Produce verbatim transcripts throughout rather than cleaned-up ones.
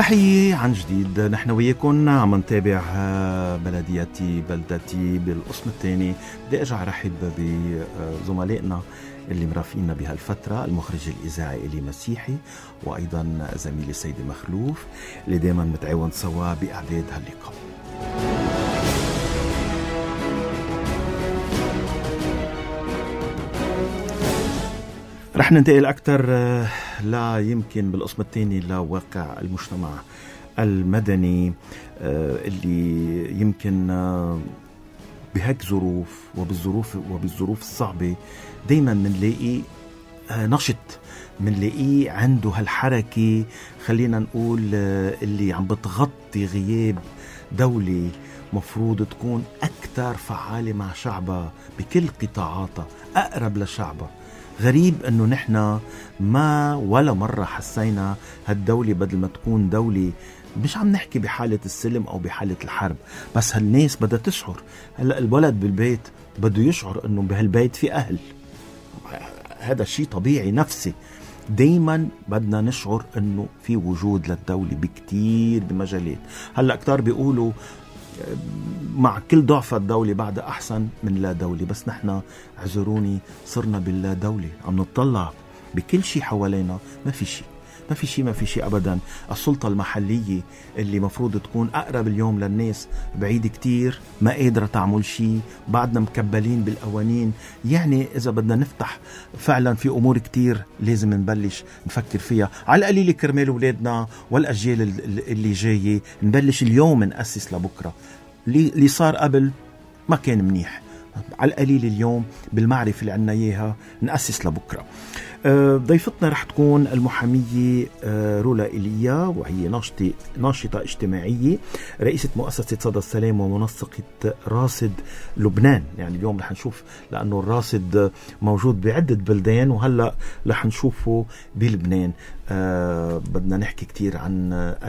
تحية عن جديد. نحن وياكم عم نتابع بلدياتي بلدتي بالقسم الثاني. بدي ارجع رحب بزملائنا اللي مرافقينا بهالفترة، المخرج الإذاعي إلي مسيحي، وأيضا زميلي سيدي مخلوف اللي دايما متعاون سوا بإعداد هاللقاء. رح ننتقل أكثر لا يمكن بالقسم الثاني لواقع المجتمع المدني اللي يمكن بهيك ظروف وبالظروف وبالظروف الصعبة دايما منلاقي نشط، منلاقيه عنده هالحركة، خلينا نقول اللي عم بتغطي غياب دولة مفروض تكون أكثر فعالة مع شعبها بكل قطاعاتها، أقرب لشعبها. غريب أنه نحن ما ولا مرة حسينا هالدولة بدل ما تكون دولة، مش عم نحكي بحالة السلم أو بحالة الحرب، بس هالناس بدها تشعر. هلأ الولد بالبيت بده يشعر أنه بهالبيت في أهل، هذا شيء طبيعي نفسي. دايما بدنا نشعر أنه في وجود للدولة بكتير بمجالات. هلأ كتار بيقولوا مع كل ضعف الدولة بعد أحسن من لا دولة، بس نحن اعذروني صرنا باللا دولة. عم نطلع بكل شيء حوالينا ما في شيء ما في شيء ما في شيء أبدا. السلطة المحلية اللي مفروض تكون أقرب اليوم للناس بعيد كتير، ما قادرة تعمل شيء، بعدنا مكبلين بالقوانين. يعني إذا بدنا نفتح فعلا في أمور كتير لازم نبلش نفكر فيها، على القليل كرمال أولادنا والأجيال اللي جاية. نبلش اليوم نأسس لبكرة. اللي صار قبل ما كان منيح، على القليل اليوم بالمعرفة اللي عنا إياها نأسس لبكرة. ضيفتنا رح تكون المحامية رولا إيليا، وهي ناشطة ناشطة اجتماعية، رئيسة مؤسسة صدى السلام ومنسقة راصد لبنان. يعني اليوم رح نشوف، لأنه الراصد موجود بعدة بلدان وهلأ رح نشوفه بلبنان. أه بدنا نحكي كتير عن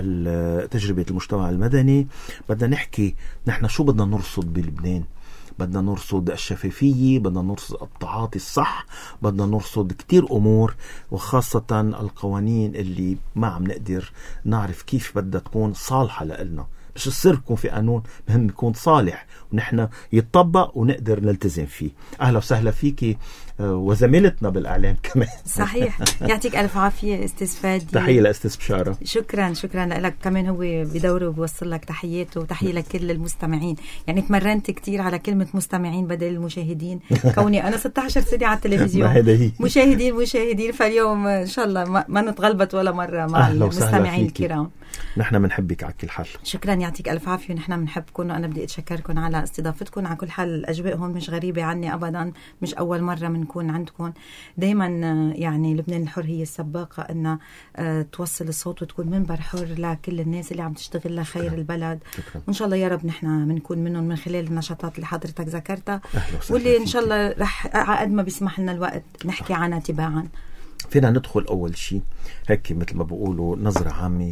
تجربة المجتمع المدني، بدنا نحكي نحن شو بدنا نرصد بلبنان. بدنا نرصد الشفافية، بدنا نرصد التعاطي الصح، بدنا نرصد كتير أمور، وخاصة القوانين اللي ما عم نقدر نعرف كيف بدها تكون صالحة لنا. مش السر يكون في قانون، مهم يكون صالح ونحن يتطبق ونقدر نلتزم فيه. أهلا وسهلا فيكي وزميلتنا بالإعلام كمان. صحيح، يعطيك ألف عافية أستاذ فادي. تحية لأستاذ بشارة. شكرا شكرا لك كمان، هو بدوره وبوصل لك تحياته وتحية لكل المستمعين. يعني تمرنت كتير على كلمة مستمعين بدل المشاهدين، كوني أنا ستة عشر سنة على التلفزيون مشاهدين مشاهدين فاليوم إن شاء الله ما, ما نتغلبت ولا مرة مع المستمعين الكرام. نحن منحبك على كل حال. شكرا يعطيك ألف عافية، ونحن منحبكم، وأنا بدي أتشكركم على استضافتكم. على كل حال الأجواء هون مش غريبة عني أبدا، مش أول مرة منكون عندكم. دايما يعني لبنان الحر هي السباقة أن توصل الصوت وتكون منبر حر لكل الناس اللي عم تشتغل لخير البلد. شكرا. وإن شاء الله يا رب نحن منكون منهم من خلال النشاطات اللي حضرتك ذكرتها، واللي إن شاء الله رح قد ما بيسمح لنا الوقت نحكي عنها تباعا. فينا ندخل أول شيء هيك مثل ما بقولوا نظرة عامة.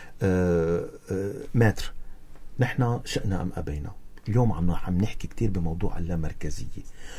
آه آه ماتر، نحن شئنا أم أبينا اليوم عم عم نحكي كتير بموضوع اللامركزية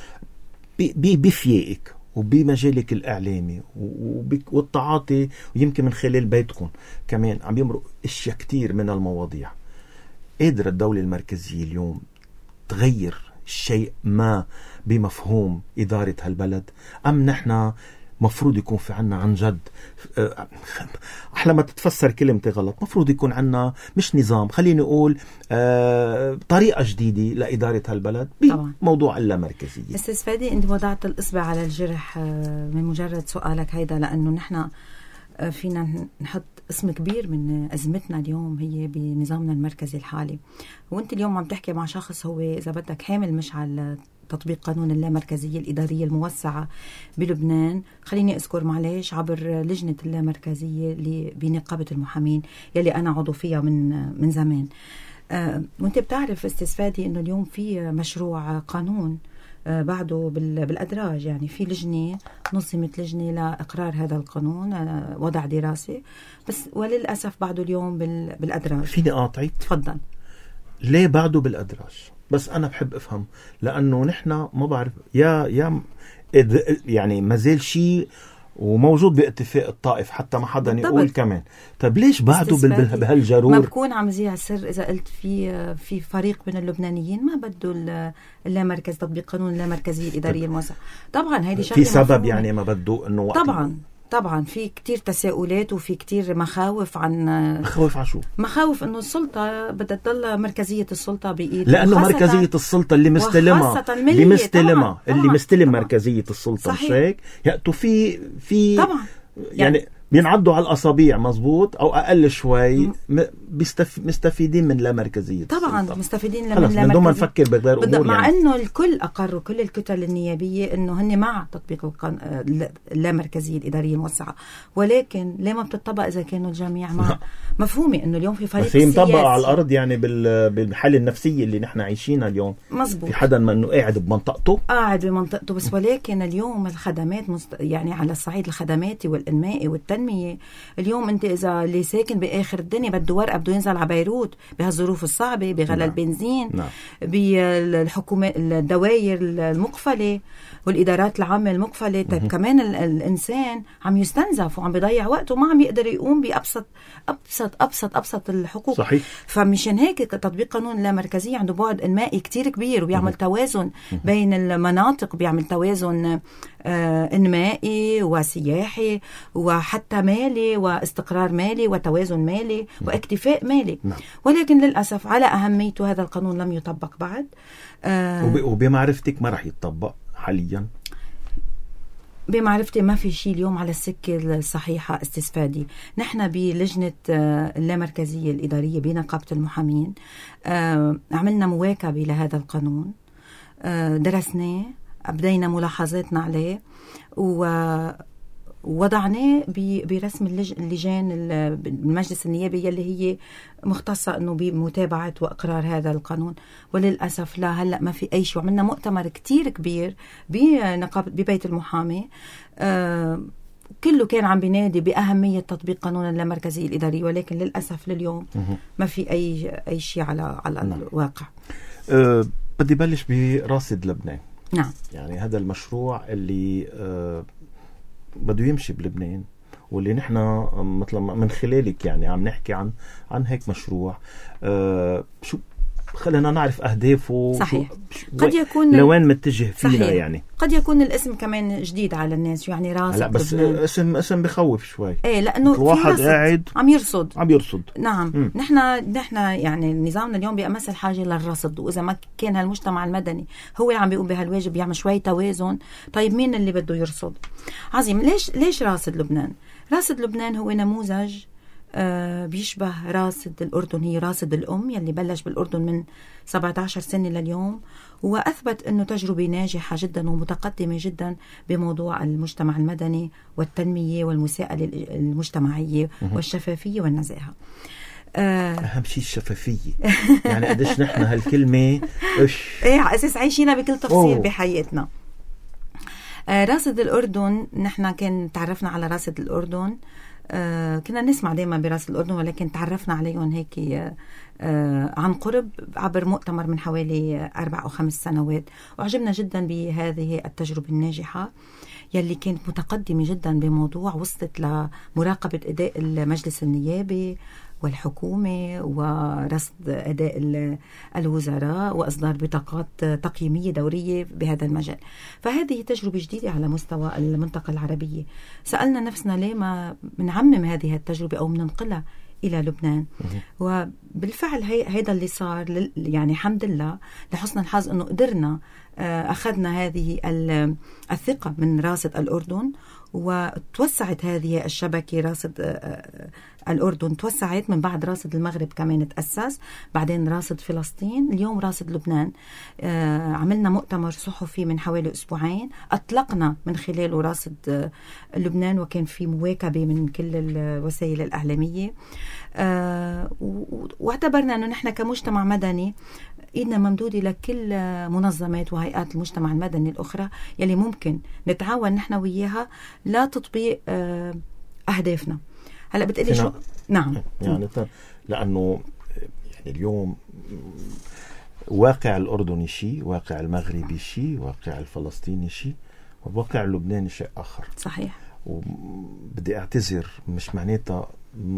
بفيائك وبمجالك الإعلامي والتعاطي، ويمكن من خلال بيتكم كمان عم يمرق اشياء كتير من المواضيع. قادرة الدولة المركزية اليوم تغير شيء ما بمفهوم إدارة هالبلد، أم نحن مفروض يكون في عنا عن جد، أحلى ما تتفسر كلمتي غلط، مفروض يكون عنا مش نظام، خليني أقول آه طريقة جديدة لإدارة هالبلد بموضوع اللامركزية. أستاذ فادي، أنت وضعت الإصبع على الجرح من مجرد سؤالك هيدا، لأنه نحن فينا نحط اسم كبير من أزمتنا اليوم هي بنظامنا المركزي الحالي. وأنت اليوم عم تحكي مع شخص هو إذا بدك حامل مشعل تطبيق قانون اللامركزية الإدارية الموسعة بلبنان. خليني أذكر معلش عبر لجنة اللامركزية اللي بنقابة المحامين يلي أنا عضو فيها من من زمان. أه وانت بتعرف استاذ فادي إنه اليوم في مشروع قانون أه بعده بالأدراج. يعني في لجنة نظمت لجنة لإقرار هذا القانون، أه وضع دراسة، بس وللأسف بعده اليوم بالأدراج. فيني أقاطعك؟ تفضل. ليه بعده بالأدراج؟ بس أنا بحب أفهم، لأنه نحن ما بعرف يا يا يعني ما زال شيء وموجود باتفاق الطائف حتى ما حدا بالضبط. يقول كمان. طب ليش بعدوا بهالجرور؟ ما بكون عم زيع السر إذا قلت في في فريق من اللبنانيين ما بده اللامركز تطبيق قانون اللامركزية الإدارية الموسعة. طبعا هيدي شغلة في سبب مفهومة. يعني ما بده إنه طبعا طبعا في كتير تساؤلات وفي كتير مخاوف عن مخاوف عشو مخاوف انه السلطه بدها تضل مركزيه السلطه بايد، لانه مركزيه السلطه اللي مستلمها اللي مستلمها اللي مستلم مركزيه السلطه مش هيك ياتوا في في طبعا يعني, يعني بينعدوا على الأصابيع مزبوط أو أقل شوي بيستف... مستفيدين من لا مركزية طبعا السلطة. مستفيدين من لا مركزية من دون ما نفكر بغير أمور مع يعني. أنه الكل أقروا كل الكتل النيابية أنه هن مع تطبيق القن... لا مركزية الإدارية الموسعة، ولكن ليه ما بتطبق إذا كانوا الجميع مع مفهومة أنه اليوم في فريق سياسي بس هي مطبقة على الأرض يعني بال... بالحالة النفسية اللي نحن عايشينها اليوم مزبوط. في حدا ما أنه قاعد بمنطقته قاعد بمنطقته بس ولكن اليوم الخدمات مست... يعني على الصعيد الخدماتي والإنمائي والتنمية اليوم انت اذا اللي ساكن باخر الدنيا بده ورقه بده ينزل على بيروت بهالظروف الصعبه بغلاء نعم. البنزين نعم. بالحكومه الدوائر المقفله والادارات العامه المقفله. طيب كمان ال... الانسان عم يستنزف وعم بيضيع وقته وما عم يقدر يقوم بابسط ابسط ابسط ابسط الحقوق. صحيح. فمشان هيك تطبيق قانون اللامركزيه عنده بعد انمائي كتير كبير وبيعمل مه. توازن مه. بين المناطق، بيعمل توازن آه انمائي وسياحي وحتى مالي واستقرار مالي وتوازن مالي واكتفاء مالي. نعم. ولكن للأسف على أهميته هذا القانون لم يطبق بعد. آه وبمعرفتك ما رح يتطبق حاليا؟ بمعرفتي ما في شيء اليوم على السكة الصحيحة استفادي. نحن بلجنة اللامركزية الإدارية بنقابة المحامين آه عملنا مواكبة لهذا القانون، آه درسناه، أبدينا ملاحظاتنا عليه و وضعناه برسم اللجان المجلس النيابي اللي هي مختصة انه بمتابعة واقرار هذا القانون. وللاسف لا هلا ما في اي شيء. عملنا مؤتمر كتير كبير بنقابة ببيت المحامي آه كله كان عم بينادي بأهمية تطبيق قانون اللامركزية الإدارية، ولكن للأسف لليوم ما في أي أي شيء على على نعم. الواقع. أه بدي بلش براسد لبنان. نعم. يعني هذا المشروع اللي أه بده يمشي بلبنان واللي نحن مثل من خلالك يعني عم نحكي عن عن هيك مشروع. أه شو خلينا نعرف أهدافه. صحيح. قد يكون لوين متجه فينا. صحيح. يعني قد يكون الاسم كمان جديد على الناس يعني راسد. لا بس لبنان. اسم اسم بخوف شوي. ايه لانه الواحد قاعد عم يرصد عم يرصد. نعم. م. نحن نحن يعني نظامنا اليوم بأمس الحاجه للرصد، واذا ما كان هالمجتمع المدني هو عم بيقوم بهالواجب يعمل شوي توازن، طيب مين اللي بده يرصد؟ عظيم. ليش ليش راسد لبنان؟ راسد لبنان هو نموذج آه بيشبه راسد الأردن. هي راسد الأم يلي بلش بالأردن من سبعة عشر سنة لليوم، وأثبت أنه تجربة ناجحة جدا ومتقدمة جدا بموضوع المجتمع المدني والتنمية والمساءلة المجتمعية والشفافية والنزاهة. آه أهم شيء الشفافية. يعني قديش نحن هالكلمة إيش إيه على أساس عايشينها بكل تفصيل أوه. بحياتنا. آه راسد الأردن نحن كان تعرفنا على راسد الأردن آه كنا نسمع دائما براسد الأردن، ولكن تعرفنا عليهم هيك آه عن قرب عبر مؤتمر من حوالي أربع أو خمس سنوات، وعجبنا جدا بهذه التجربة الناجحة يلي كانت متقدمة جدا بموضوع وصلت لمراقبة أداء المجلس النيابي والحكومة ورصد أداء الوزراء وإصدار بطاقات تقييمية دورية بهذا المجال. فهذه تجربة جديدة على مستوى المنطقة العربية. سألنا نفسنا ليه ما بنعمم هذه التجربة أو بننقلها إلى لبنان. وبالفعل هيدا اللي صار، يعني الحمد لله لحسن الحظ أنه قدرنا أخذنا هذه الثقة من راسد الأردن، وتوسعت هذه الشبكة. راسد الأردن توسعت من بعد راسد المغرب كمان تأسس، بعدين راسد فلسطين، اليوم راسد لبنان. عملنا مؤتمر صحفي من حوالي أسبوعين أطلقنا من خلاله راسد لبنان، وكان في مواكبة من كل الوسائل الإعلامية. واعتبرنا أنه نحن كمجتمع مدني إيدنا ممدودة لكل منظمات وهيئات المجتمع المدني الأخرى يلي ممكن نتعاون نحن وياها لتطبيق أهدافنا. هلأ بتقلي شو؟ نعم. يعني لأنه يعني اليوم واقع الأردني شيء، واقع المغربي شيء، واقع الفلسطيني شيء، وواقع اللبناني شيء آخر. صحيح. وبدي اعتذر، مش معناتها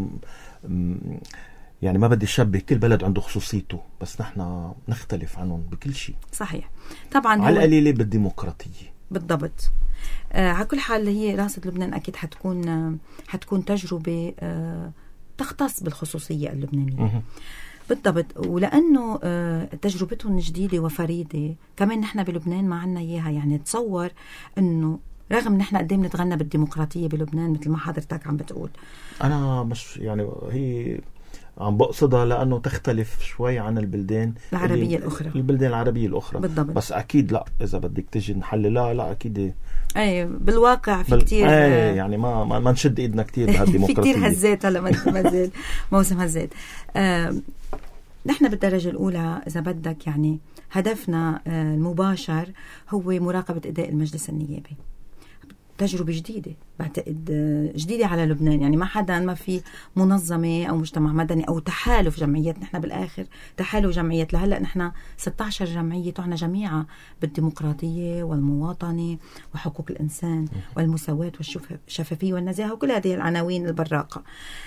يعني ما بدي شبه، كل بلد عنده خصوصيته، بس نحن نختلف عنهم بكل شيء. صحيح طبعا، على القليلة بالديمقراطية. بالضبط. آه على كل حال هي رئاسة لبنان أكيد حتكون آه حتكون تجربة آه تختص بالخصوصية اللبنانية. م- بالضبط. ولأنه آه تجربتهم جديدة وفريدة، كمان نحن بلبنان ما عنا إياها. يعني تصور أنه رغم نحن قدام نتغنى بالديمقراطية بلبنان مثل ما حضرتك عم بتقول، أنا مش يعني هي عم بقصدها لأنه تختلف شوي عن البلدان العربية الأخرى البلدان العربية الأخرى. بالضبط. بس أكيد لا، إذا بدك تجي نحللها لا أكيد أي بالواقع في بال... كتير أي يعني ما ما, ما نشد إيدنا كتير بهالديمقراطية. في كتير هزات هلا ما زال موسم هزات. آه نحن بالدرجة الأولى إذا بدك يعني هدفنا آه المباشر هو مراقبة أداء المجلس النيابي. تجربة جديدة بعتقد جديدة على لبنان. يعني ما حدا، ما في منظمة أو مجتمع مدني أو تحالف جمعيات، نحن بالآخر تحالف جمعيات. لهلأ نحن ستة عشر جمعية تعنى جميعا بالديمقراطية والمواطنة وحقوق الإنسان والمساواة والشفافية والنزاهة وكل هذه العناوين البراقة.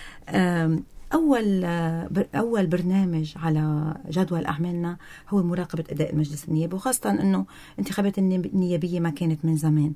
أول أول برنامج على جدول أعمالنا هو مراقبة أداء المجلس النيابي، وخاصة أنه انتخابات النيابية ما كانت من زمان.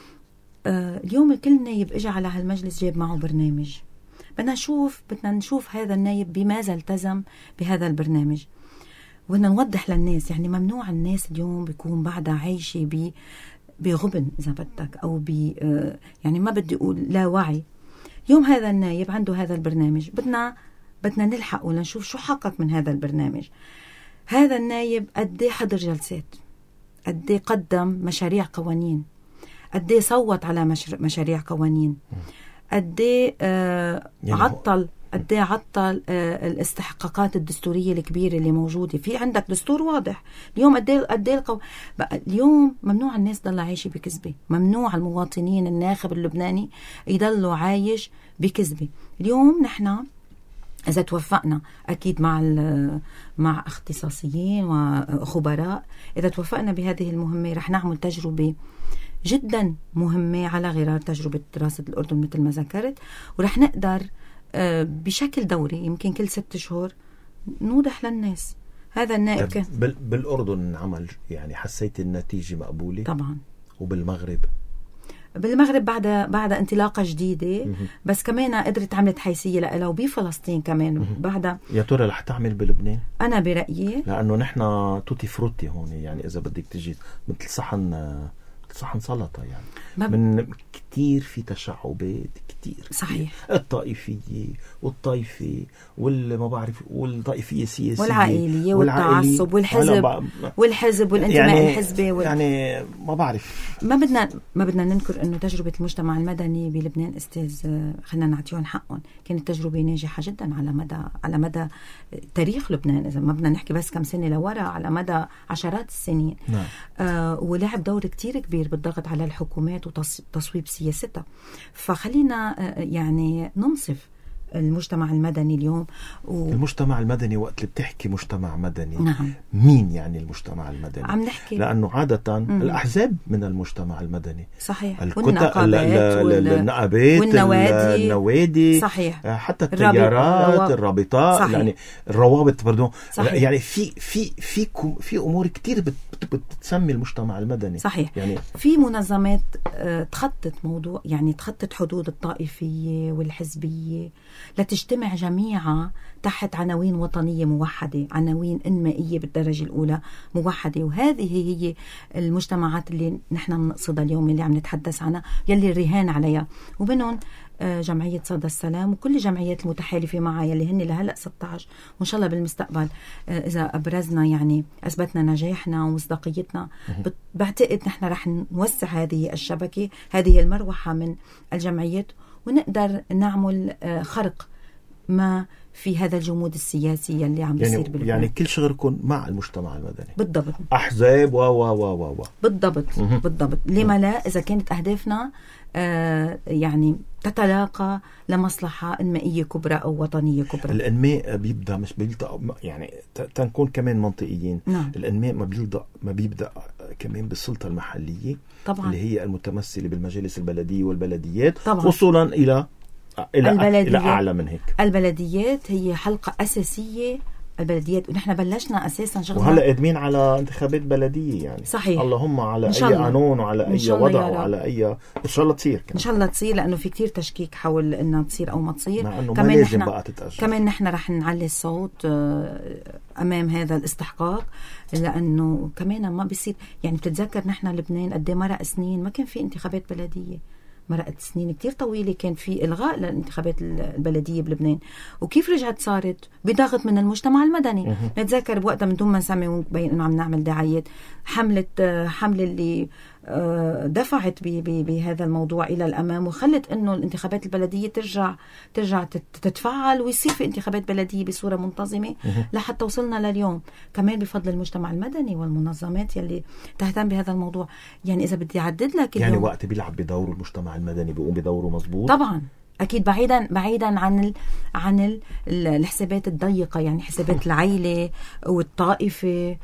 اليوم كل نايب اجى على هالمجلس جاب معه برنامج. بدنا نشوف بدنا نشوف هذا النايب بماذا التزم بهذا البرنامج، وبدنا نوضح للناس. يعني ممنوع الناس اليوم بيكون بعدها عايشة ب بغبن إذا بدك، أو ب يعني ما بدي أقول لا وعي. يوم هذا النايب عنده هذا البرنامج، بدنا بدنا نلحق ونشوف شو حقق من هذا البرنامج. هذا النايب قد ايه حضر جلسات، قد ايه قدم مشاريع قوانين، قد ايه صوت على مشاريع قوانين، قد ايه آه عطل قد ايه عطل آه الاستحقاقات الدستوريه الكبيره اللي موجوده في. عندك دستور واضح اليوم قد ايه قد ايه القو... اليوم ممنوع الناس تضل عايشه بكذبه، ممنوع المواطنين الناخب اللبناني يضلوا عايش بكذبه. اليوم نحن إذا توفقنا أكيد مع مع اختصاصيين وخبراء، إذا توفقنا بهذه المهمة رح نعمل تجربة جدا مهمة على غرار تجربة دراسة الأردن مثل ما ذكرت، ورح نقدر بشكل دوري يمكن كل ست شهور نوضح للناس هذا النائب كان بالأردن عمل. يعني حسيت النتيجة مقبولة طبعا. وبالمغرب بالمغرب بعد بعد انطلاقه جديده، بس كمان قدرت عملت حيثيه لها، وبفلسطين كمان بعدها. يا ترى رح تعمل بلبنان؟ انا برايي لانه نحن توتي فروتي هون. يعني اذا بدك تجي مثل صحن صحن سلطه، يعني من كتير في تشعبات كتير. صحيح. الطائفيه والطائفي والما بعرف والطائفيه السياسيه والعائليه والتعصب والحزب والحزب والانتماء يعني الحزبي وال... يعني ما بعرف. ما بدنا ما بدنا ننكر انه تجربه المجتمع المدني بلبنان استاذ خلينا نعطيهم حقهم، كانت تجربه ناجحه جدا على مدى على مدى تاريخ لبنان. اذا ما بدنا نحكي بس كم سنه لورا، على مدى عشرات السنين. نعم. آه ولعب دور كتير كبير بالضغط على الحكومات وتصويب سياستها. فخلينا آه يعني ننصف المجتمع المدني اليوم. و... المجتمع المدني وقت اللي بتحكي مجتمع مدني، نعم. مين يعني المجتمع المدني؟ عم نحكي لأنه عادة مم. الأحزاب من المجتمع المدني. صحيح. والنقابات وال... النقابات والنوادي. النوادي. صحيح. حتى التيارات الرابط. الرابطات. صحيح. يعني الروابط بردون. صحيح. يعني في في في في أمور كتير بت... بتسمي المجتمع المدني. صحيح. يعني في منظمات تخطط موضوع، يعني تخطط حدود الطائفية والحزبية لتجتمع جميعا تحت عناوين وطنية موحدة، عناوين إنمائية بالدرجة الأولى موحدة. وهذه هي المجتمعات اللي نحن بنقصدها اليوم، اللي عم نتحدث عنها، يلي الرهان عليها. وبينهم جمعية صدى السلام وكل الجمعيات المتحالفة معها يلي هن لهلأ ستة عشر، وإن شاء الله بالمستقبل إذا أبرزنا يعني أثبتنا نجاحنا ومصداقيتنا، بعتقد نحن رح نوسع هذه الشبكة، هذه المروحة من الجمعيات، ونقدر نعمل خرق ما في هذا الجمود السياسي اللي عم بيصير يعني بلبنان. يعني كل شغلكم مع المجتمع المدني. بالضبط. أحزاب و و و و بالضبط. م- بالضبط. لما لا، إذا كانت أهدافنا آه يعني تتلاقى لمصلحة إنمائية كبرى أو وطنية كبرى. الإنماء بيبدأ مش بيلدأ، يعني تنكون كمان منطقيين. نعم. الإنماء ما بيلدأ ما بيبدأ كمان بالسلطة المحلية طبعا، اللي هي المتمثلة بالمجالس البلدية والبلديات طبعا. وصولا إلى إلى, إلى أعلى من هيك. البلديات هي حلقة أساسية، البلديات، ونحن بلشنا أساسا شغلنا وهلا قادمين على انتخابات بلدية يعني. صحيح. اللهم على أي قانون وعلى أي وضع وعلى أي إن شاء الله تصير كمان. إن شاء الله تصير، لأنه في كتير تشكيك حول إنها تصير أو ما تصير. مع إنه ما لازم بقى تتأجل. كمان نحن رح نعلي الصوت أمام هذا الاستحقاق، لأنه كمان ما بيصير يعني. بتتذكر نحن لبنان قد ايه مرق سنين ما كان في انتخابات بلدية، مرقت سنين كتير طويلة كان في إلغاء للانتخابات البلدية بلبنان، وكيف رجعت صارت بضغط من المجتمع المدني. نتذكر بوقتها من دون ما نسمي ونبين إنه عم نعمل دعايات، حملة حملة اللي دفعت بهذا الموضوع إلى الأمام وخلت إنه الانتخابات البلدية ترجع ترجع تتفعل ويصير في انتخابات بلدية بصورة منتظمة لحتى وصلنا لليوم، كمان بفضل المجتمع المدني والمنظمات يلي تهتم بهذا الموضوع. يعني إذا بدي أعدد لك يعني وقت بيلعب بدور المجتمع المدني بيقوم بدوره مظبوط طبعا أكيد، بعيدا بعيدا عن ال عن ال الحسابات الضيقة، يعني حسابات العيلة والطائفة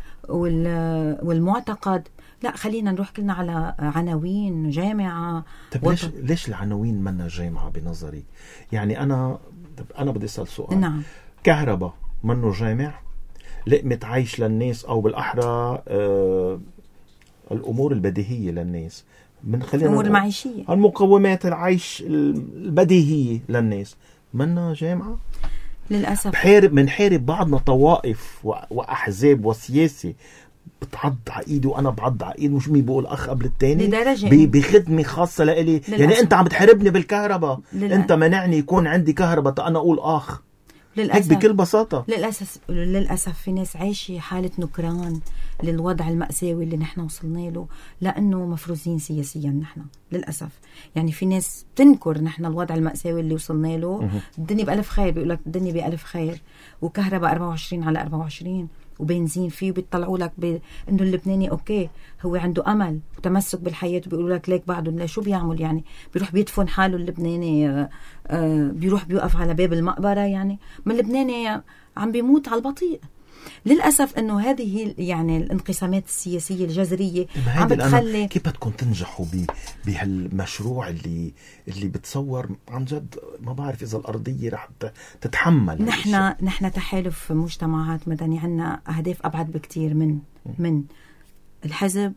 والمعتقد. لا، خلينا نروح كلنا على عناوين جامعة. طب ليش ليش العناوين منا جامعة بنظري؟ يعني أنا طب أنا بدي أسأل سؤال. نعم. كهرباء منه جامع؟ لقمة عيش للناس، أو بالأحرى آه الأمور البديهية للناس، من خلينا الأمور المعيشية، المقومات العيش البديهية للناس، منا جامعة؟ للأسف. بحارب منحارب بعضنا طوائف وأحزاب وسياسي بتعض على ايدي وانا بعض على ايد، مش مين بقول اخ قبل الثاني بخدمه خاصه لإلي. يعني انت عم بتحاربني بالكهرباء، انت منعني يكون عندي كهرباء انا اقول اخ. للأسف. هيك بكل بساطه. للاسف للاسف في ناس عايشه حاله نكران للوضع المأساوي اللي نحن وصلنا له، لانه مفروزين سياسيا نحن للاسف. يعني في ناس بتنكر نحن الوضع المأساوي اللي وصلنا له. الدنيا بألف خير، بيقول لك الدنيا بألف خير، وكهرباء أربعة وعشرين على أربعة وعشرين وبنزين فيه، وبيطلعوا لك ب... انه اللبناني اوكي هو عنده امل وتمسك بالحياه، وبيقولوا لك ليك بعده شو بيعمل يعني، بيروح بيدفن حاله اللبناني، آآ آآ بيروح بيوقف على باب المقبره، يعني ما اللبناني عم بيموت على البطيء. للأسف أنه هذه يعني الانقسامات السياسية الجذرية عم بتخلي. كيف بدكم تنجحوا بهالمشروع اللي اللي بتصور عن جد ما بعرف إذا الأرضية رح تتحمل؟ نحن نحن تحالف مجتمعات مدني، عنا أهداف أبعد بكتير من من الحزب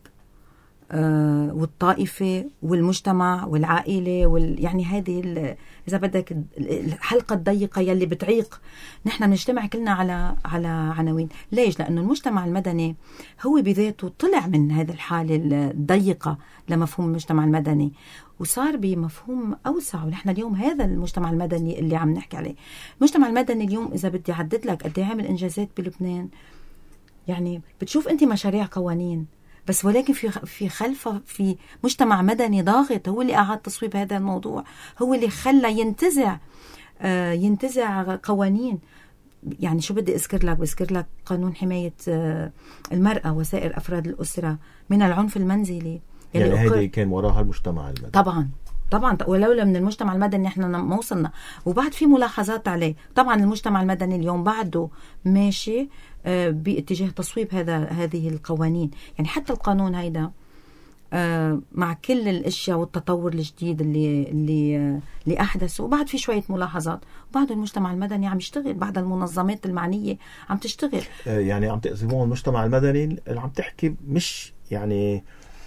آه والطائفة والمجتمع والعائلة وال يعني هذه إذا بدك الحلقة الضيقة يلي بتعيق. نحن بنجتمع كلنا على على عناوين. ليش؟ لأنه المجتمع المدني هو بذاته طلع من هذه الحالة الضيقة لمفهوم المجتمع المدني وصار بمفهوم أوسع. ونحن اليوم هذا المجتمع المدني اللي عم نحكي عليه، المجتمع المدني اليوم إذا بدي أعدد لك قد ايه عامل إنجازات بلبنان. يعني بتشوف أنت مشاريع قوانين بس، ولكن في في خلفه في مجتمع مدني ضاغط، هو اللي أعاد تصويب هذا الموضوع، هو اللي خلى ينتزع آه ينتزع قوانين. يعني شو بدي أذكر لك؟ بذكر لك قانون حماية آه المرأة وسائر أفراد الأسرة من العنف المنزلي، يعني هذا كان وراها المجتمع المدني. طبعا طبعا، ولولا من المجتمع المدني احنا ما وصلنا. وبعد في ملاحظات عليه. طبعا المجتمع المدني اليوم بعده ماشي آه باتجاه تصويب هذا هذه القوانين. يعني حتى القانون هيدا آه مع كل الاشياء والتطور الجديد اللي اللي آه اللي احدثه، وبعد في شويه ملاحظات، وبعد المجتمع المدني عم يشتغل، بعد المنظمات المعنيه عم تشتغل. آه يعني عم تقسمون المجتمع المدني اللي عم تحكي، مش يعني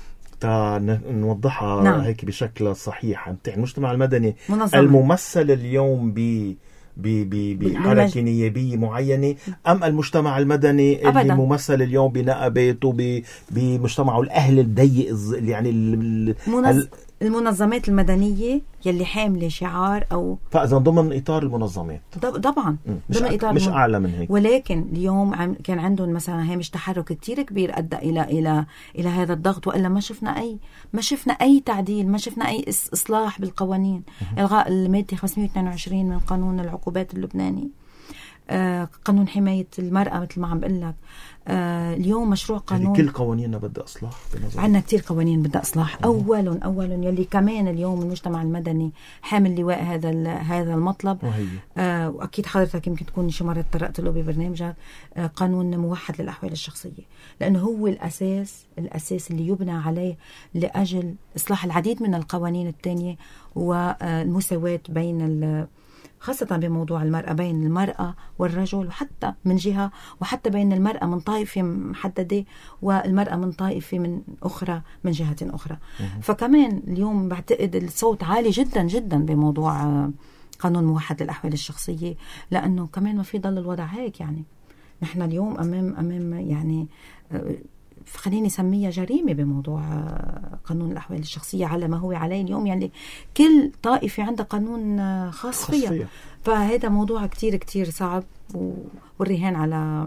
نوضحها نعم. هيك بشكل صحيح. المجتمع المدني منظمة. الممثل اليوم ب بحركة نيابية معينة، أم المجتمع المدني أبداً. اللي ممثل اليوم بنقابته بمجتمعه الأهل الضيق يعني المنظ... المنظمات المدنية يلي حاملة شعار أو فإذا ضمن إطار المنظمات طبعا مش, ضمن إطار مش أعلى من هيك. ولكن اليوم عم كان عندهم مثلا هامش تحرك كتير كبير أدى إلى إلى إلى هذا الضغط، وإلا ما شفنا أي ما شفنا أي تعديل، ما شفنا أي إصلاح بالقوانين. إلغاء المادة خمسمية واثنين وعشرين من قانون العقوبات اللبناني آه قانون حماية المرأة مثل ما عم بقول لك. آه اليوم مشروع قانون، يعني كل قوانيننا بدها إصلاح بنظر. عندنا كتير قوانين بدها إصلاح. أولا أولا يلي كمان اليوم المجتمع المدني حامل لواء هذا هذا المطلب. آه وأكيد حضرتك يمكن تكون شي مرة تطرقت له ببرنامجك، آه قانون موحد للأحوال الشخصية، لأنه هو الأساس الأساس اللي يبنى عليه لأجل إصلاح العديد من القوانين التانية والمساواة بين خاصة بموضوع المرأة، بين المرأة والرجل، وحتى من جهة، وحتى بين المرأة من طائفة محددة والمرأة من طائفة من أخرى من جهة أخرى. فكمان اليوم بعتقد الصوت عالي جدا جدا بموضوع قانون موحد للأحوال الشخصية، لأنه كمان ما في ضل الوضع هيك. يعني نحن اليوم أمام أمام يعني خليني أسميها جريمة بموضوع قانون الأحوال الشخصية على ما هو عليه اليوم. يعني كل طائفة عندها قانون خاص فيها. فيها. فهذا موضوع كتير كتير صعب، والرهان على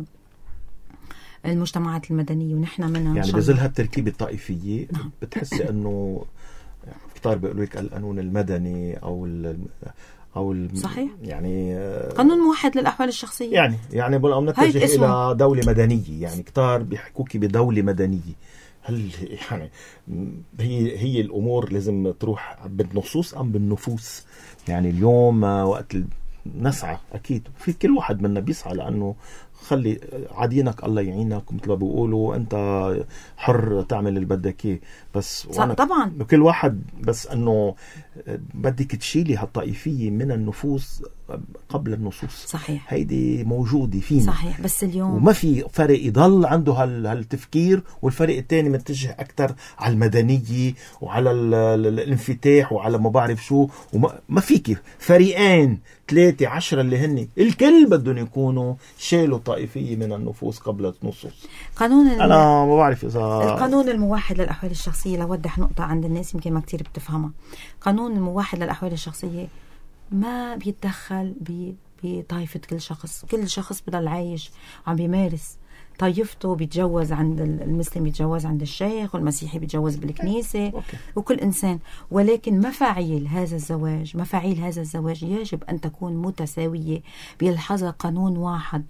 المجتمعات المدنية ونحن منها. يعني بظل هالتركيبة الطائفية نعم. بتحسي أنه كتار بيقولوا لك القانون المدني أو أو صحيح. يعني قانون موحد للأحوال الشخصية يعني يعني بنقوم نتجه إلى دولة مدنية. يعني كتار بيحكوكي بدولة مدنية. هل يعني هي هي الأمور لازم تروح بالنصوص أم بالنفوس؟ يعني اليوم وقت نسعى أكيد في كل واحد منا بيسعى لأنه خلي عدينك الله يعينك مثل ما بيقولوا، أنت حر تعمل اللي بدك إياه. بس طبعا كل واحد، بس أنه بدك تشيلي هالطائفية من النفوس قبل النصوص. صحيح. هيدي موجودة فينا. صحيح. بس اليوم وما في فرق يضل عنده هالتفكير، والفرق الثاني متجه أكتر على المدنية وعلى الانفتاح وعلى ما بعرف شو. وما فيك فريقين ثلاثة عشرة اللي هني الكل بدهم يكونوا شالوا طائفية من النفوس قبل النصوص. قانون أنا ما بعرف إذا القانون الموحد للأحوال الشخصية، لوضح نقطة عند الناس يمكن ما كتير بتفهمها. قانون الموحد للأحوال الشخصية ما بيتدخل بطائفة كل شخص. كل شخص بضل عايش عم بيمارس طائفته، بيتجوز عند المسلم بيتجوز عند الشيخ، والمسيحي بيتجوز بالكنيسة. أوكي. وكل إنسان. ولكن مفاعيل هذا الزواج مفاعيل هذا الزواج يجب أن تكون متساوية، بيلحظها قانون واحد.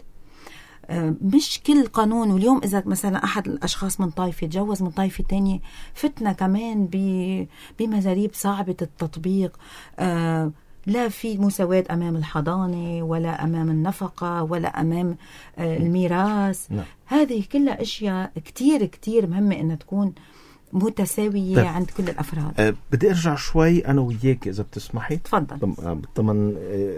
مش كل قانون. واليوم إذا مثلا أحد الأشخاص من طائفة تجوز من طائفة تانية، فتنا كمان بمزاريب صعبة التطبيق. آه لا في مساواة أمام الحضانة، ولا أمام النفقة، ولا أمام آه الميراث. لا. هذه كلها أشياء كتير كتير مهمة أن تكون متساوية طيب. عند كل الأفراد. أه بدي أرجع شوي أنا وياك إذا بتسمحي. تفضل. طبعا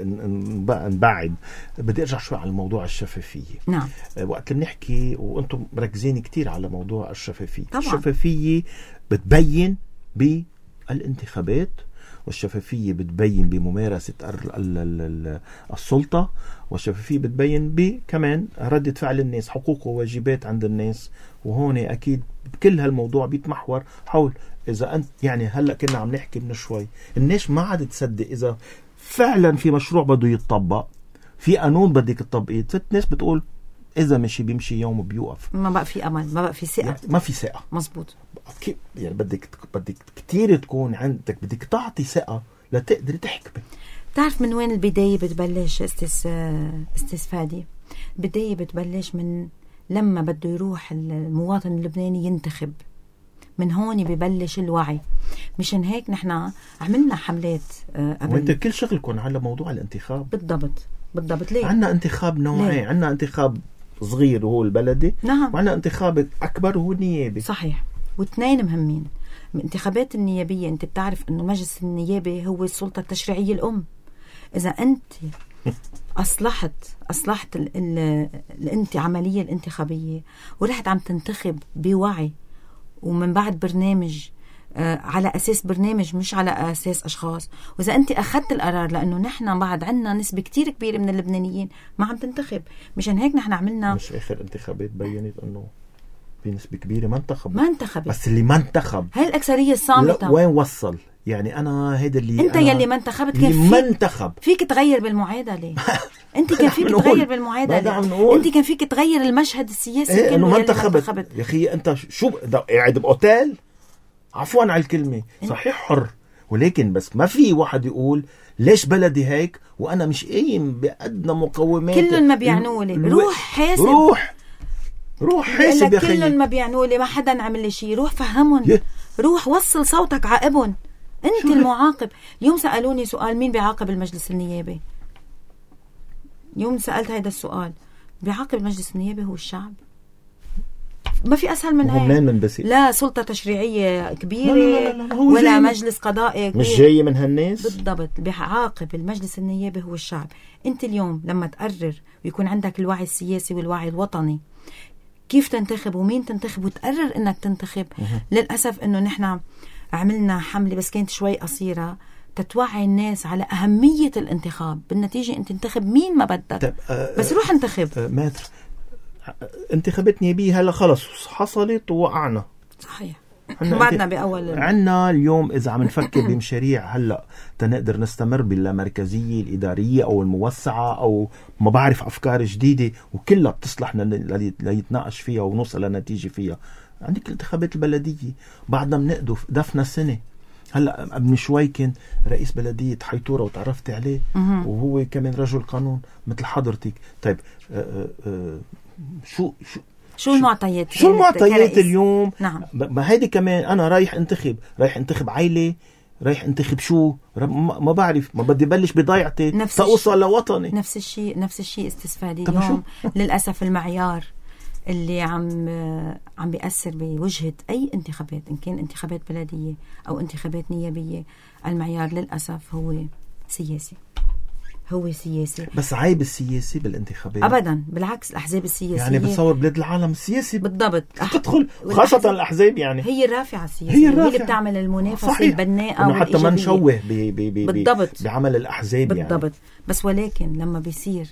نبعد. بدي أرجع شوي على الموضوع الشفافية. نعم. أه وقت بنحكي وأنتم مركزين كتير على موضوع الشفافية. طبعا. الشفافية بتبين بالانتخابات، والشفافية بتبين بممارسة السلطة، والشفافية بتبين بكمان ردة فعل الناس، حقوق وواجبات عند الناس. وهون أكيد بكل هالموضوع بيتمحور حول إذا أنت يعني هلأ كنا عم نحكي من شوي الناس ما عاد تصدق إذا فعلا في مشروع بده يتطبق، في قانون بدك تطبقيه. الناس بتقول إذا مشي بيمشي يوم بيوقف. ما بقى في أمل، ما بقى في ثقة. يعني ما في ثقة. مزبوط. يعني بدك بدك كتير تكون عندك، بدك تعطي ثقة لتقدر تحكمي. تعرف من وين البداية بتبلش استس استسفادي؟ البداية بتبلش من لما بده يروح المواطن اللبناني ينتخب. من هون ببلش الوعي. مشان هيك نحن عملنا حملات قبل. وانت كل شغلكم على موضوع الانتخاب. بالضبط بالضبط. ليه؟ عنا انتخاب نوعين، عنا انتخاب صغير وهو البلدي. نعم. وعنا انتخاب أكبر وهو النيابي. صحيح. واثنين مهمين. الانتخابات النيابية أنت بتعرف أنه مجلس النيابي هو السلطة التشريعية الأم. إذا أنت أصلحت أصلحت ال ال أنت عملية الانتخابية ورحت عم تنتخب بوعي ومن بعد برنامج آه على أساس برنامج مش على أساس أشخاص، وإذا أنت أخذت القرار، لأنه نحن بعد عنا نسبة كتير كبيرة من اللبنانيين ما عم تنتخب. مشان هيك نحن عملنا. مش آخر انتخابات بينت أنه في نسبة كبيرة ما انتخب. ما انتخب. بس اللي ما انتخب هاي الأكثرية الصامتة. وين وصل؟ يعني أنا هيدا اللي أنت يلي ما انتخبت كان فيك ما انتخب. فيك تغير بالمعادلة. أنت كان فيك تغير بالمعادلة. أنت كان فيك تغير المشهد السياسي. إيه إنه ما انتخبت. يا أخي أنت شو قاعد بأوتيل؟ عفوا على الكلمة. صحيح حر، ولكن بس ما في واحد يقول ليش بلدي هيك وأنا مش قايم بأدنى مقومات. كلهم ما بيعنوا لي روح حاسب، روح روح حاسب يا خيي. كلهم ما بيعنوا لي، ما حدا عمل لي شيء، روح فهمهم يه. روح وصل صوتك عاقبهم، انت المعاقب. اليوم سألوني سؤال، مين بيعاقب المجلس النيابي؟ يوم سألت هذا السؤال، بيعاقب المجلس النيابي هو الشعب. ما في أسهل من هيك. من لا سلطة تشريعية كبيرة لا لا لا لا ولا مجلس قضائي مش جاي من هالناس. بالضبط، بيعاقب المجلس النيابي هو الشعب. انت اليوم لما تقرر ويكون عندك الوعي السياسي والوعي الوطني كيف تنتخب ومين تنتخب وتقرر انك تنتخب. للأسف انه نحن عملنا حملة بس كانت شوي قصيرة تتوعي الناس على أهمية الانتخاب. بالنتيجة انت تنتخب مين ما بدك، بس روح انتخب. ماتر انتخابات نيابية هلا خلص حصلت ووقعنا. صحيح، بعدنا بأول عنا اليوم إذا عم نفكر بمشاريع هلا تنقدر نستمر باللامركزية الإدارية أو الموسعة أو ما بعرف أفكار جديدة وكلها بتصلحنا ليتناقش فيها ونوصل لنتيجة فيها. عندك الانتخابات البلدية بعدنا بنقدو دفنا سنة. هلا من شوي كان رئيس بلدية حيطورة وتعرفت عليه وهو كمان رجل قانون مثل حضرتك. طيب آآ آآ شو شو شو المعطيات شو المعطيات اليوم؟ نعم. ما هيدي كمان أنا رايح انتخب، رايح انتخب عائلة، رايح انتخب شو ما بعرف، ما بدي بلش بضيعتي سأوصل لوطني. نفس الشيء نفس الشيء استسفادي اليوم. للأسف المعيار اللي عم عم بيأثر بوجهة أي انتخابات، إن كان انتخابات بلدية أو انتخابات نيابية، المعيار للأسف هو سياسي. هو سياسي. بس عيب السياسي بالانتخابات؟ أبدا، بالعكس الأحزاب السياسية يعني بتصور بلاد العالم السياسي بالضبط تدخل خاصة الأحزاب يعني هي الرافعة السياسية، هي, الرافعة. هي اللي بتعمل المنافسة البناءة إنه حتى ما نشوه بي بي بي بالضبط بعمل الأحزاب بالضبط يعني. بس ولكن لما بيصير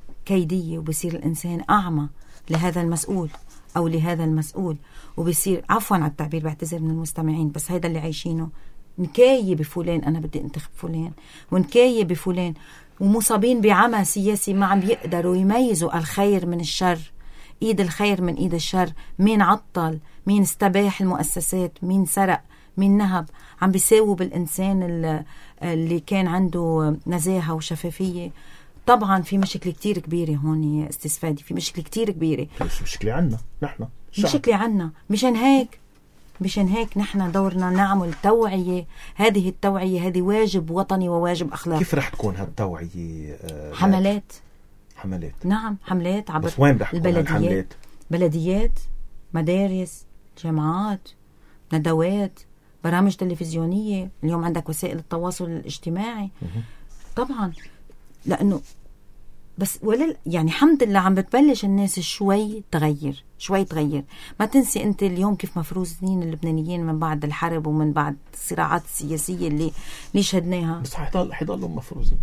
كيدية وبيصير الإنسان أعمى لهذا المسؤول أو لهذا المسؤول وبيصير عفوا على التعبير بعتذر من المستمعين بس هيدا اللي عايشينه، نكاية بفلان أنا بدي انتخب فلان ونكاية بفلان ومصابين بعمى سياسي ما عم بيقدروا يميزوا الخير من الشر، إيد الخير من إيد الشر، مين عطل، مين استباح المؤسسات، مين سرق، مين نهب، عم بيساووا بالإنسان اللي كان عنده نزاهة وشفافية. طبعا في مشكلة كتير كبيرة هون استسفادي، في مشكلة كتير كبيرة. بس مشكلة عنا نحن، مشكلة عنا. مشان هيك مشان هيك نحن دورنا نعمل توعية. هذه التوعية هذه واجب وطني وواجب أخلاقي. كيف رح تكون هالتوعية؟ آه حملات حملات نعم حملات عبر بس وين رح البلديات الحملات؟ بلديات، مدارس، جامعات، ندوات، برامج تلفزيونية. اليوم عندك وسائل التواصل الاجتماعي. طبعا لأنه بس ولا يعني الحمد لله عم بتبلش الناس شوي تغير شوي تغير. ما تنسي أنت اليوم كيف مفروزين اللبنانيين من بعد الحرب ومن بعد الصراعات السياسية اللي اللي شهدناها. بس حيضل حيضلوا مفروزين.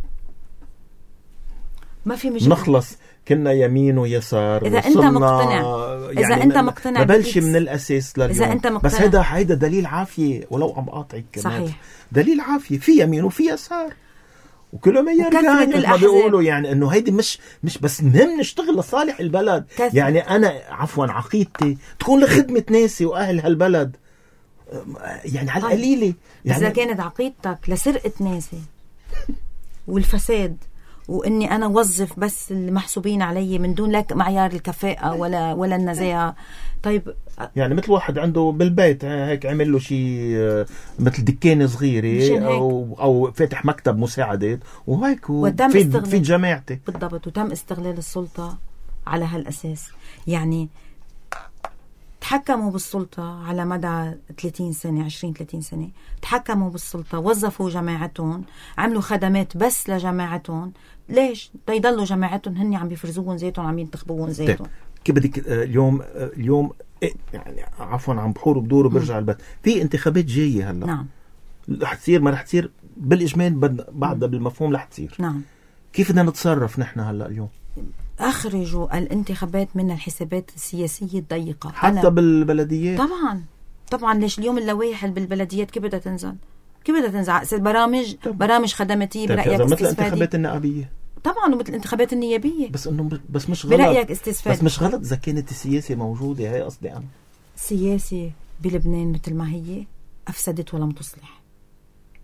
ما في مشكلة. نخلص كنا يمين ويسار. إذا أنت مقتنع يعني إذا أنت مقتنع ببلش من الأساس لليوم. إذا أنت مقتنع. بس هيدا هيدا دليل عافية ولو عم قاطعك كمان. صحيح. دليل عافية في يمين وفي يسار. وكل ما يرجع ما بيقولوا يعني انه هيدي مش مش بس مهم نشتغل لصالح البلد. كثرة. يعني انا عفوا عقيدتي تكون لخدمة ناسي واهل هالبلد يعني على القليلة. يعني اذا كانت عقيدتك لسرقة ناسي والفساد واني انا وظف بس المحسوبين علي من دون لك معيار الكفاءة ولا ولا النزاهة. طيب يعني مثل واحد عنده بالبيت هيك عمل له شيء مثل دكانة صغيرة أو أو فاتح مكتب مساعدات وهيك في في جماعتي بالضبط. وتم استغلال السلطة على هالأساس. يعني تحكموا بالسلطة على مدى ثلاثين سنة عشرين ثلاثين سنة. تحكموا بالسلطة، وظفوا جماعتهم، عملوا خدمات بس لجماعتهم. ليش؟ تيضلوا جماعتهم هن عم بيفرزوهم زيتهم عم ينتخبوهم زيتهم. كيف بدك اليوم اليوم يعني عفوا عم بحور بدور وبرجع البيت. في انتخابات جاية هلا. نعم. رح تصير ما رح تصير بالإجمال بعدها بالمفهوم رح تصير. نعم. كيف بدنا نتصرف نحن هلا اليوم؟ أخرجوا الانتخابات من الحسابات السياسية الضيقة. حتى بالبلديات. طبعا طبعا. ليش اليوم اللوائح بالبلديات كيف بدها تنزل؟ كيف بدها تنزل؟ برامج طبعا. برامج خدماتية برأيك مثل الانتخابات النقابية. طبعا ومثل الانتخابات النيابية. بس انه بس مش غلط. برأيك استسفاد. بس مش غلط اذا كانت السياسة موجودة. هي قصدي انا. السياسة بلبنان مثل ما هي أفسدت ولم تصلح.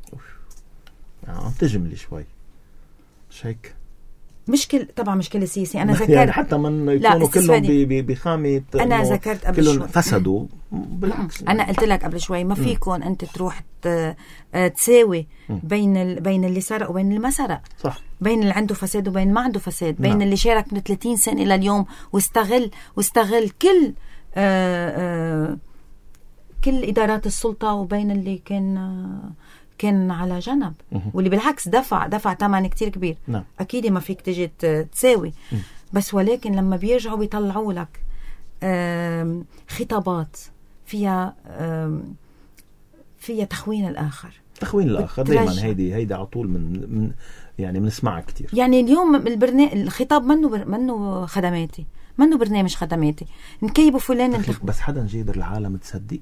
عم تجملي شوي مش هيك؟ مشكل طبعا مشكلة سياسية. أنا ذكرت يعني حتى من يكونوا كلهم بخامة أنا ذكرت قبل كلهم شوي فسدوا بالعكس. أنا قلت لك قبل شوي ما فيكون أنت تروح تساوي بين ال... بين اللي سرق وبين اللي ما سرق. صح. بين اللي عنده فساد وبين ما عنده فساد. بين نعم. اللي شارك من ثلاثين سنة إلى اليوم واستغل واستغل كل آآ آآ كل إدارات السلطة، وبين اللي كان آآ كان على جنب واللي بالعكس دفع دفع ثمن كتير كبير. نعم. أكيد ما فيك تجي تساوي م. بس ولكن لما بيرجعوا بيطلعوا لك خطابات فيها فيها تخوين الآخر تخوين الآخر دايما. هيدي هيدي على طول من من يعني بنسمعها كتير. يعني اليوم البرنامج الخطاب منه بر... منه خدماتي، منه برنامج خدماتي نكيبوا فلان انت... بس حدا نجيبر العالم تصدق،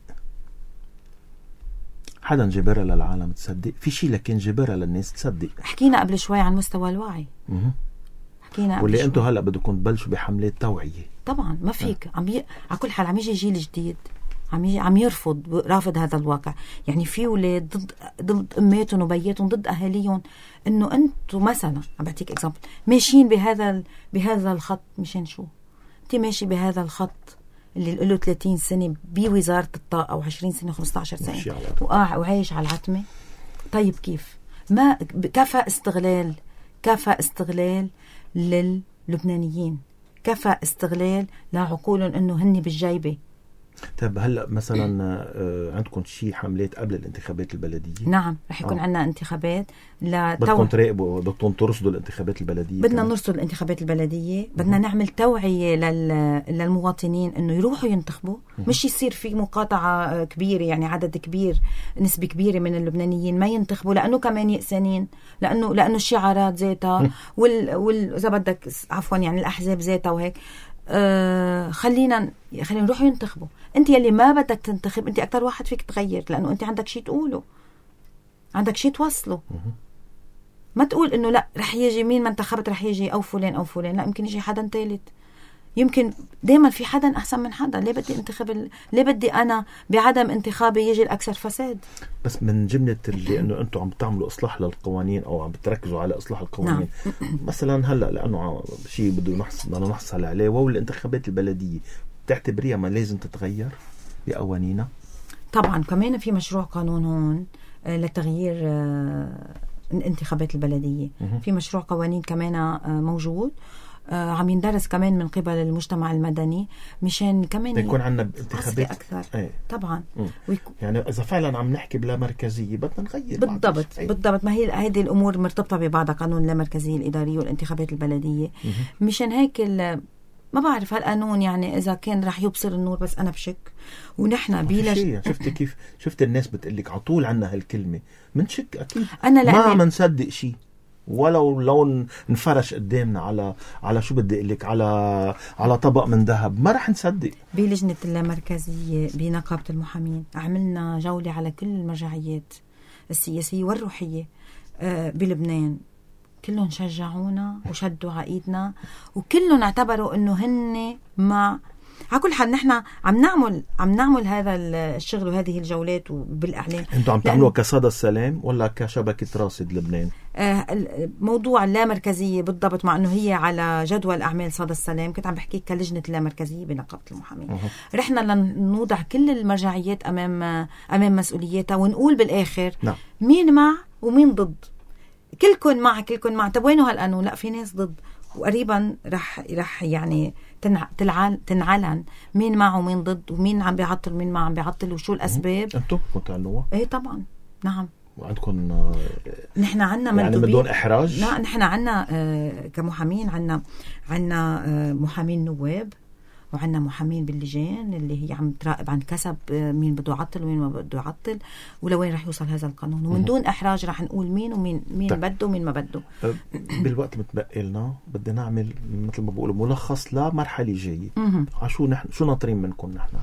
حدا نجبرها للعالم تصدق في شيء لكن جبرها للناس تصدق. حكينا قبل شوي عن مستوى الوعي. مه. حكينا واللي انتم هلا بدكم تبلشوا بحملات توعيه. طبعا ما فيك. عم ي... على كل حال عم يجي جيل جديد عم ي... عم يرفض رافض هذا الواقع. يعني في اولاد ضد ضد اماتهم وبياتهم ضد اهاليهم، انه انتم مثلا عم بعطيك اكزامبل ماشيين بهذا ال... بهذا الخط. مشان شو انت ماشي بهذا الخط اللي له ثلاثين سنة بوزارة الطاقة أو عشرين سنة خمسة عشر سنة وعايش على العتمة؟ طيب كيف ما كفى استغلال كفى استغلال لللبنانيين، كفى استغلال لعقولهم انه هني بالجايبة. طيب هلا مثلا عندكم شيء حملات قبل الانتخابات البلدية؟ نعم رح يكون آه. عندنا انتخابات لا بدكم تو... تراقبوا بدكم ترصدوا الانتخابات البلدية؟ بدنا نرصد الانتخابات البلدية. بدنا نعمل توعية لل... للمواطنين انه يروحوا ينتخبوا. مه. مش يصير في مقاطعة كبيرة، يعني عدد كبير نسبة كبيرة من اللبنانيين ما ينتخبوا لانه كمان يأسانين، لانه لانه الشعارات ذاتها وال وال اذا بدك عفوا يعني الاحزاب ذاتها وهيك. آه خلينا خلينا نروح ينتخبوا. انت يلي ما بدك تنتخب انت اكتر واحد فيك تغير، لانه انت عندك شيء تقوله، عندك شيء توصله. ما تقول انه لا رح يجي مين ما انتخبت رح يجي او فلان او فلان، لا يمكن يجي حدا ثالث، يمكن دائما في حدا احسن من حدا. ليه بدي انتخب ال... ليه بدي انا بعدم انتخابي يجي الاكثر فساد؟ بس من جمله اللي انه انتم عم تعملوا اصلاح للقوانين او عم بتركزوا على اصلاح القوانين. نعم. مثلا هلا لانه شيء بده نحصل بدنا نحصل عليه وهو الانتخابات البلديه، بتعتبريها ما لازم تتغير بقوانينها؟ طبعا كمان في مشروع قانون هون لتغيير الانتخابات البلديه. مه. في مشروع قوانين كمان موجود آه عم يندرس كمان من قبل المجتمع المدني مشان كمان يكون عندنا انتخابات أكثر. ايه. طبعا ويكو... يعني إذا فعلا عم نحكي بلا مركزية بدنا نغير بالضبط. ايه. بالضبط. ما هي هذه الأمور مرتبطة ببعضها، قانون اللامركزية الإدارية والانتخابات البلدية. مه. مشان هيك ما بعرف هالقانون يعني إذا كان رح يبصر النور، بس أنا بشك. ونحن بيلا شفت كيف شفت الناس بتقلك عطول عنا هالكلمة من شك أكيد أنا ما عم نصدق شيء ولو لو انفرش قدامنا على على شو بدي اقول لك على على طبق من ذهب ما رح نصدق. بلجنة اللامركزية بنقابة المحامين عملنا جولة على كل المرجعيات السياسية والروحية بلبنان، كلهم شجعونا وشدوا عقيدنا وكلهم اعتبروا انه هن مع. على كل حال نحن عم نعمل عم نعمل هذا الشغل وهذه الجولات وبالاعلام. انتم عم تعملوها كصدى السلام ولا كشبكه راصد لبنان؟ آه موضوع اللامركزيه بالضبط، مع انه هي على جدول اعمال صدى السلام. كنت عم بحكي كلجنه اللامركزيه بنقابه المحامين. أه. رحنا لنوضع كل المرجعيات امام امام مسؤولياتها ونقول بالاخر نعم. مين مع ومين ضد. كلكن مع كلكن مع. طب وينه هالقانون؟ لا في ناس ضد، وقريبا رح رح يعني تنعل تنعلن مين معه ومين ضد ومين عم بيعطل ومين ما عم بيعطل وشو الاسباب. انتم بتعلنوها؟ ايه طبعا. نعم. وعندكم نحن عنا يعني بدون احراج؟ لا نحن عنا آه كمحامين عنا عنا آه محامين نواب وعنا محامين باللجان اللي هي عم تراقب عن كسب مين بده يعطل ومين ما بده يعطل ولوين رح يوصل هذا القانون، ومن دون احراج رح نقول مين ومين مين طيب. بده ومين ما بده. بالوقت متبقي لنا بدنا نعمل مثل ما بقولوا ملخص لمرحله جايه. شو نحن شو ناطرين منكم نحن؟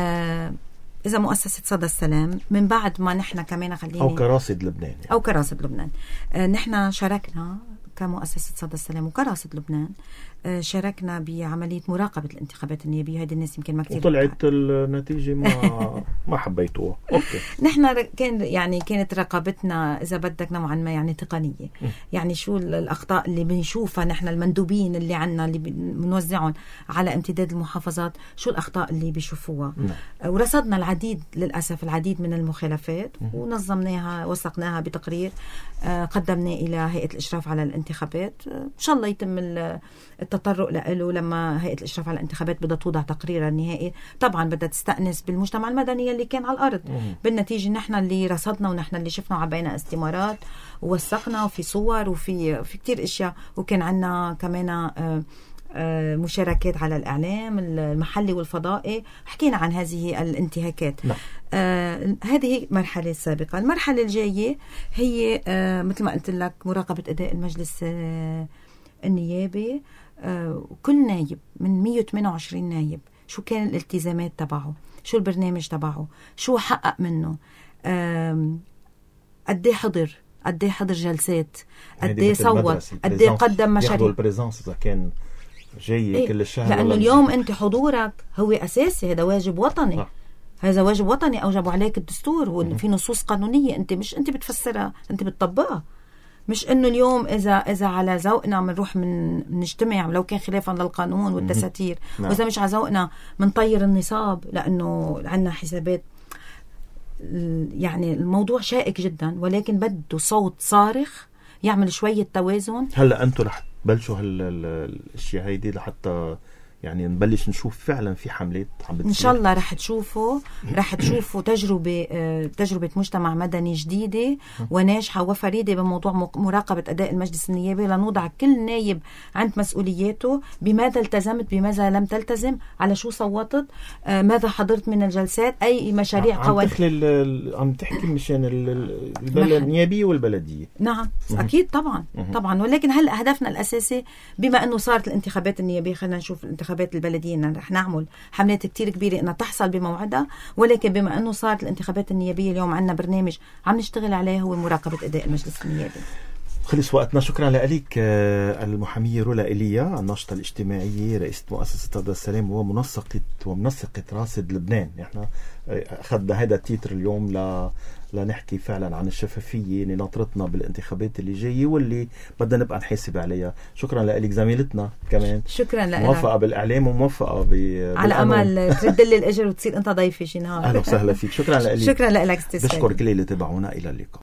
آه إذا مؤسسة صدى السلام من بعد ما نحن كمان خليني أو كراصد لبنان يعني. أو كراصد لبنان آه نحن شاركنا كمؤسسة صدى السلام وكراسة لبنان شاركنا بعملية مراقبة الانتخابات النيابية. هذه الناس يمكن ما كثير وطلعت النتيجة ما ما حبيتوها. أوكي. نحن كان يعني كانت رقابتنا إذا بدك نوعا ما يعني تقنية. م. يعني شو الأخطاء اللي بنشوفها نحن المندوبين اللي عنا اللي بنوزعهم على امتداد المحافظات، شو الأخطاء اللي بيشوفوها. م. ورصدنا العديد للأسف العديد من المخالفات م. ونظمناها وثقناها بتقرير قدمناه إلى هيئة الإشراف على الانتخابات. إن شاء الله يتم التطرق له لما هيئة الإشراف على الانتخابات بدها توضع تقريرها النهائي. طبعا بدها تستأنس بالمجتمع المدني اللي كان على الأرض. مم. بالنتيجة نحن اللي رصدنا ونحن اللي شفنا وعبينا استمارات ووثقنا وفي صور وفي في كتير أشياء، وكان عنا كمان آه آه مشاركات على الإعلام المحلي والفضائي حكينا عن هذه الانتهاكات. آه هذه مرحلة سابقة. المرحلة الجاية هي آه مثل ما قلت لك مراقبة أداء المجلس آه النيابي. آه كل نايب من مية وثمانية وعشرين نايب شو كان الالتزامات تبعه، شو البرنامج تبعه، شو حقق منه، قديه حضر قديه حضر جلسات، قديه صوت، قديه قدم مشاريع. ياخذوا البريزانس إذا كان جاي إيه؟ كل الشهر. لأنه اليوم أنت حضورك هو أساسي، هذا واجب وطني. صح. هذا واجب وطني أوجب عليك الدستور، وفي نصوص قانونية أنت مش أنت بتفسرها، أنت بتطبقها. مش انه اليوم اذا اذا على ذوقنا بنروح من نجتمع ولو كان خلافا للقانون والدساتير، واذا مش على ذوقنا بنطير النصاب لانه عندنا حسابات. يعني الموضوع شائك جدا، ولكن بده صوت صارخ يعمل شويه توازن. هلا انتم رح تبلشوا هالاشياء هيدي لحتى يعني نبلش نشوف فعلا في حملات عم بتصير. ان شاء الله رح تشوفوا رح تشوفوا تجربه تجربه مجتمع مدني جديده وناجحه وفريده بموضوع مراقبه اداء المجلس النيابي، لنوضع كل نايب عند مسؤولياته، بماذا التزمت، بماذا لم تلتزم، على شو صوتت، ماذا حضرت من الجلسات، اي مشاريع قوانين. عم, عم تحكي مشان البلد النيابيه والبلديه. نعم اكيد طبعا طبعا، ولكن هلا هدفنا الاساسي بما انه صارت الانتخابات النيابيه، خلينا نشوف الانتخابات البلدية رح نعمل حملات كتير كبيرة انها تحصل بموعدها، ولكن بما انه صارت الانتخابات النيابية اليوم عندنا برنامج عم نشتغل عليه هو مراقبة اداء المجلس النيابي. خلص وقتنا. شكرا لك المحامية رولا إيليا، الناشطة الاجتماعية، رئيسة مؤسسة صدى السلام ومنسقة ومنسقة راسد لبنان. احنا اخذنا هذا التيتر اليوم ل لنحكي فعلا عن الشفافية اللي ناطرتنا بالانتخابات اللي جاية واللي بدنا نبقى نحاسب عليها. شكرا لك زميلتنا كمان. شكرا لك. موفقة بالإعلام وموفقة ب على أمل ترد لي الأجر وتصير أنت ضيفي شي نهار. أهلا وسهلا فيك. شكرا لك. شكرا لك. بشكر كل اللي تابعونا. إلى اللقاء.